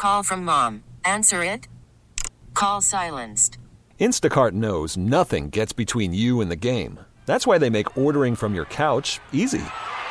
Call from mom. Answer it. Call silenced. Instacart knows nothing gets between you and the game. That's why they make ordering from your couch easy.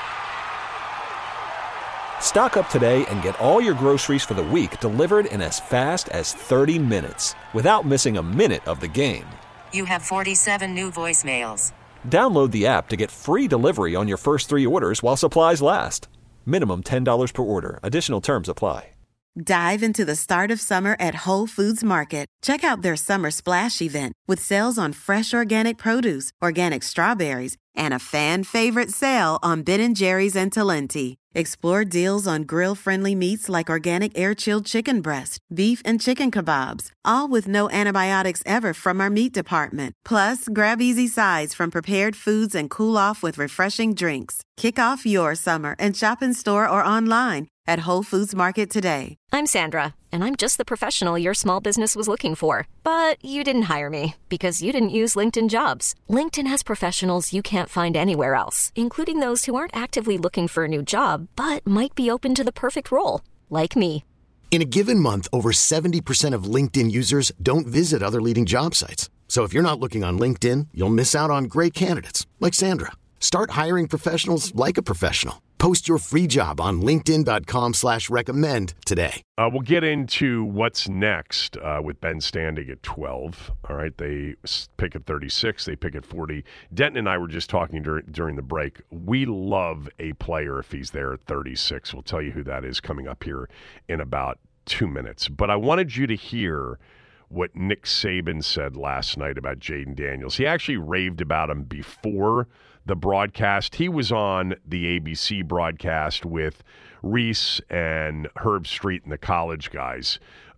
Stock up today and get all your groceries for the week delivered in as fast as 30 minutes without missing a minute of the game. You have 47 new voicemails. Download the app to get free delivery on your first 3 orders while supplies last. Minimum $10 per order. Additional terms apply. Dive into the start of summer at Whole Foods Market. Check out their Summer Splash event with sales on fresh organic produce, organic strawberries, and a fan-favorite sale on Ben & Jerry's and Talenti. Explore deals on grill-friendly meats like organic air-chilled chicken breast, beef and chicken kebabs, all with no antibiotics ever from our meat department. Plus, grab easy sides from prepared foods and cool off with refreshing drinks. Kick off your summer and shop in store or online at Whole Foods Market today. I'm Sandra, and I'm just the professional your small business was looking for. But you didn't hire me because you didn't use LinkedIn Jobs. LinkedIn has professionals you can't find anywhere else, including those who aren't actively looking for a new job, but might be open to the perfect role, like me. In a given month, over 70% of LinkedIn users don't visit other leading job sites. So if you're not looking on LinkedIn, you'll miss out on great candidates like Sandra. Start hiring professionals like a professional. Post your free job on linkedin.com/recommend today. We'll get into what's next with Ben Standing at 12. All right, they pick at 36. They pick at 40. Denton and I were just talking during the break. We love a player if he's there at 36. We'll tell you who that is coming up here in about 2 minutes. But I wanted you to hear what Nick Saban said last night about Jayden Daniels. He actually raved about him before the broadcast. He was on the ABC broadcast with Reese and Herb Street and the college guys,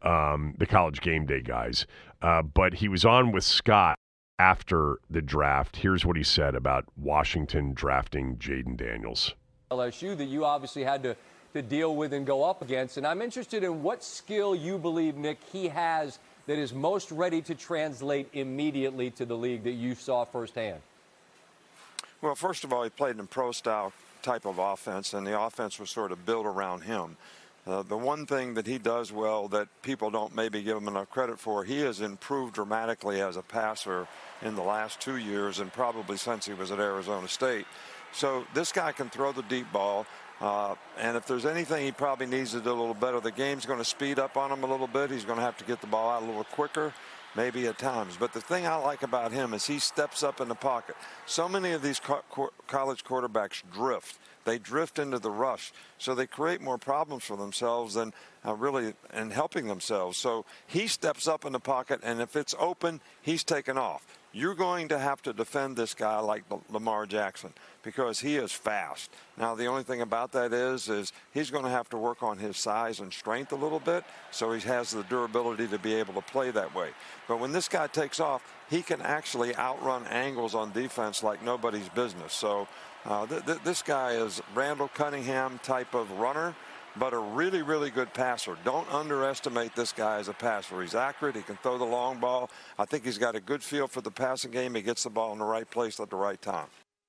the college game day guys. But he was on with Scott after the draft. Here's what he said about Washington drafting Jayden Daniels. LSU that you obviously had to deal with and go up against. And I'm interested in what skill you believe, Nick, he has that is most ready to translate immediately to the league that you saw firsthand. Well, first of all, he played in pro-style type of offense, and the offense was sort of built around him. The one thing that he does well that people don't maybe give him enough credit for, he has improved dramatically as a passer in the last 2 years and probably since he was at Arizona State. So this guy can throw the deep ball, and if there's anything he probably needs to do a little better, the game's going to speed up on him a little bit. He's going to have to get the ball out a little quicker, maybe at times. But the thing I like about him is he steps up in the pocket. So many of these college quarterbacks drift. They drift into the rush, so they create more problems for themselves than really in helping themselves. So he steps up in the pocket, and if it's open, he's taken off. You're going to have to defend this guy like Lamar Jackson because he is fast. Now, the only thing about that is he's going to have to work on his size and strength a little bit so he has the durability to be able to play that way. But when this guy takes off, he can actually outrun angles on defense like nobody's business. So this guy is Randall Cunningham type of runner, but a really, really good passer. Don't underestimate this guy as a passer. He's accurate. He can throw the long ball. I think he's got a good feel for the passing game. He gets the ball in the right place at the right time.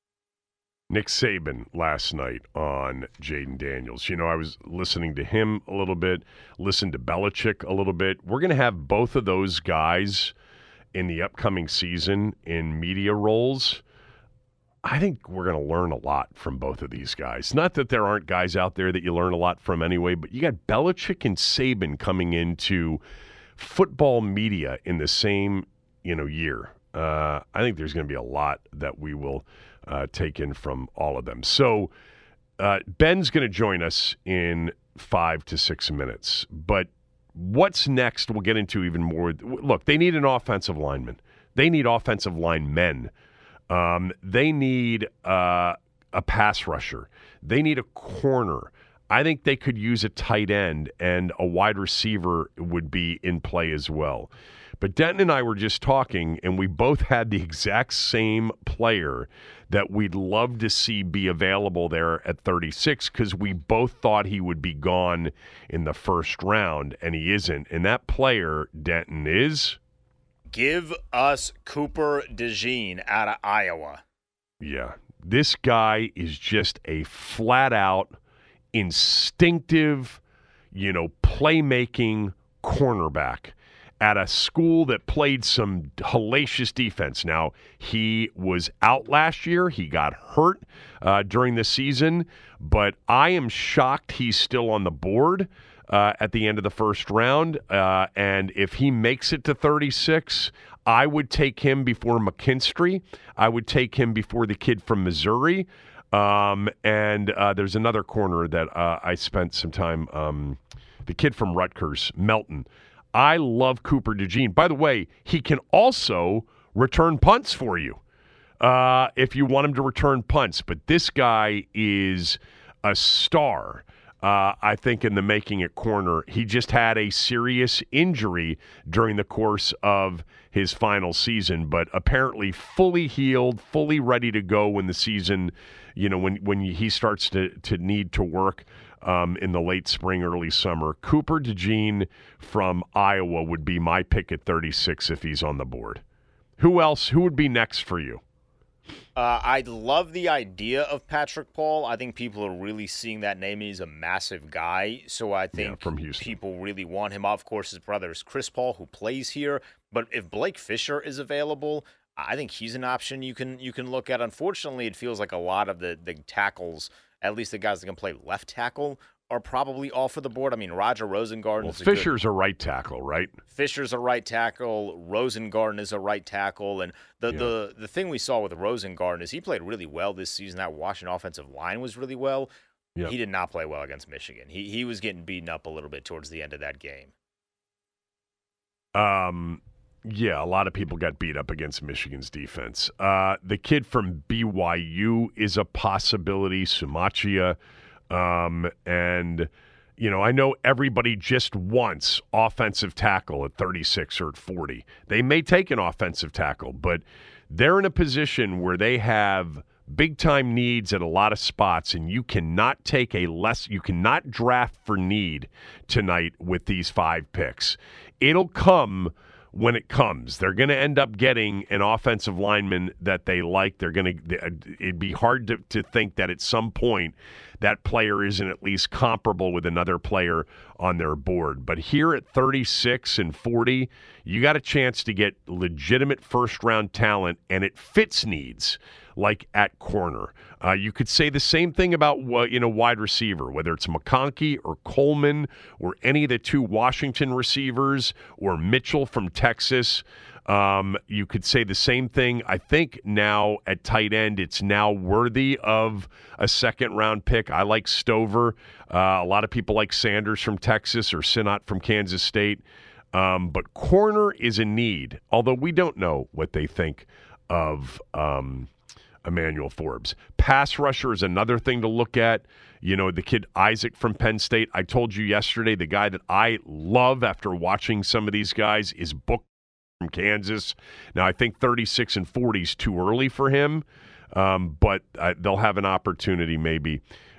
Nick Saban last night on Jayden Daniels. You know, I was listening to him a little bit, listened to Belichick a little bit. We're going to have both of those guys in the upcoming season in media roles. I think we're going to learn a lot from both of these guys. Not that there aren't guys out there that you learn a lot from anyway, but you got Belichick and Saban coming into football media in the same, year. I think there's going to be a lot that we will take in from all of them. So Ben's going to join us in 5 to 6 minutes. But what's next, we'll get into even more. Look, they need an offensive lineman. They need offensive linemen. They need a pass rusher. They need a corner. I think they could use a tight end, and a wide receiver would be in play as well. But Denton and I were just talking, and we both had the exact same player that we'd love to see be available there at 36 because we both thought he would be gone in the first round, and he isn't. And that player, Denton, is... Give us Cooper DeJean out of Iowa. Yeah. This guy is just a flat-out, instinctive, playmaking cornerback at a school that played some hellacious defense. Now, he was out last year. He got hurt during the season, but I am shocked he's still on the board at the end of the first round. And if he makes it to 36, I would take him before McKinstry. I would take him before the kid from Missouri. And there's another corner that I spent some time, the kid from Rutgers, Melton. I love Cooper DeJean. By the way, he can also return punts for you if you want him to return punts. But this guy is a star, I think, in the making at corner. He just had a serious injury during the course of his final season, but apparently fully healed, fully ready to go when the season, when he starts to need to work in the late spring, early summer. Cooper DeJean from Iowa would be my pick at 36 if he's on the board. Who else? Who would be next for you? I love the idea of Patrick Paul. I think people are really seeing that name. He's a massive guy, so I think from Houston, people really want him. Of course, his brother is Chris Paul, who plays here. But if Blake Fisher is available, I think he's an option you can look at. Unfortunately, it feels like a lot of the tackles, at least the guys that can play left tackle, are probably off of the board. I mean, Roger Rosengarten is Fisher's a right tackle, right? Fisher's a right tackle. Rosengarten is a right tackle. And the thing we saw with Rosengarten is he played really well this season. That Washington offensive line was really well. Yep. He did not play well against Michigan. He was getting beaten up a little bit towards the end of that game. Yeah, a lot of people got beat up against Michigan's defense. The kid from BYU is a possibility, Sumachia. And, I know everybody just wants offensive tackle at 36 or at 40. They may take an offensive tackle, but they're in a position where they have big-time needs at a lot of spots, and you cannot you cannot draft for need tonight with these 5 picks. It'll come when it comes. They're going to end up getting an offensive lineman that they like. It'd be hard to think that at some point that player isn't at least comparable with another player on their board. But here at 36 and 40, you got a chance to get legitimate first-round talent, and it fits needs, like at corner. You could say the same thing about wide receiver, whether it's McConkey or Coleman or any of the 2 Washington receivers or Mitchell from Texas. You could say the same thing. I think now at tight end, it's now worthy of a second-round pick. I like Stover. A lot of people like Sanders from Texas or Sinnott from Kansas State. But corner is a need, although we don't know what they think of Emmanuel Forbes. Pass rusher is another thing to look at. The kid Isaac from Penn State. I told you yesterday, the guy that I love after watching some of these guys is Book from Kansas. Now, I think 36 and 40 is too early for him, but they'll have an opportunity maybe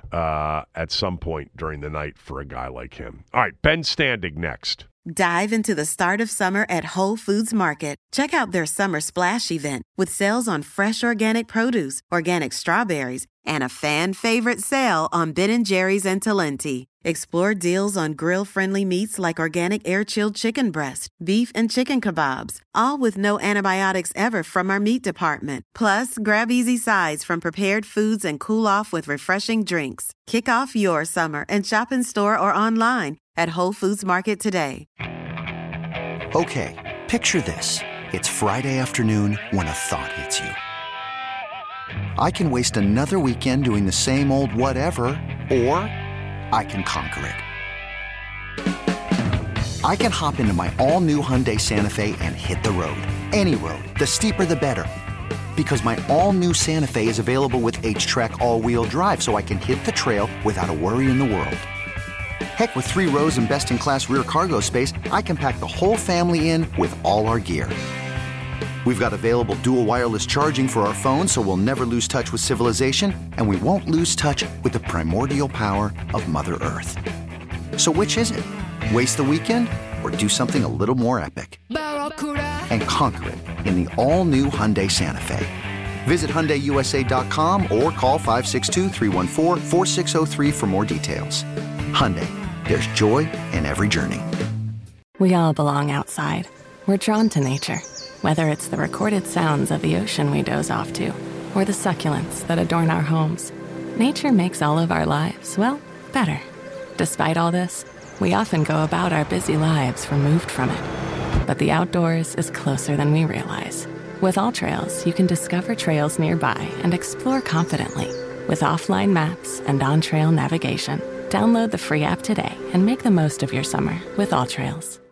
at some point during the night for a guy like him. All right, Ben Standig next. Dive into the start of summer at Whole Foods Market. Check out their Summer Splash event with sales on fresh organic produce, organic strawberries, and a fan-favorite sale on Ben & Jerry's and Talenti. Explore deals on grill-friendly meats like organic air-chilled chicken breast, beef and chicken kebabs, all with no antibiotics ever from our meat department. Plus, grab easy sides from prepared foods and cool off with refreshing drinks. Kick off your summer and shop in store or online at Whole Foods Market today. Okay, picture this. It's Friday afternoon when a thought hits you. I can waste another weekend doing the same old whatever, or I can conquer it. I can hop into my all-new Hyundai Santa Fe and hit the road. Any road. The steeper, the better. Because my all-new Santa Fe is available with H-Track all-wheel drive, so I can hit the trail without a worry in the world. Heck, with 3 rows and best-in-class rear cargo space, I can pack the whole family in with all our gear. We've got available dual wireless charging for our phones, so we'll never lose touch with civilization, and we won't lose touch with the primordial power of Mother Earth. So which is it? Waste the weekend or do something a little more epic? And conquer it in the all-new Hyundai Santa Fe. Visit HyundaiUSA.com or call 562-314-4603 for more details. Hyundai, there's joy in every journey. We all belong outside. We're drawn to nature, whether it's the recorded sounds of the ocean we doze off to, or the succulents that adorn our homes. Nature makes all of our lives, well, better. Despite all this, we often go about our busy lives removed from it. But the outdoors is closer than we realize. With AllTrails, you can discover trails nearby and explore confidently. With offline maps and on-trail navigation, download the free app today and make the most of your summer with AllTrails.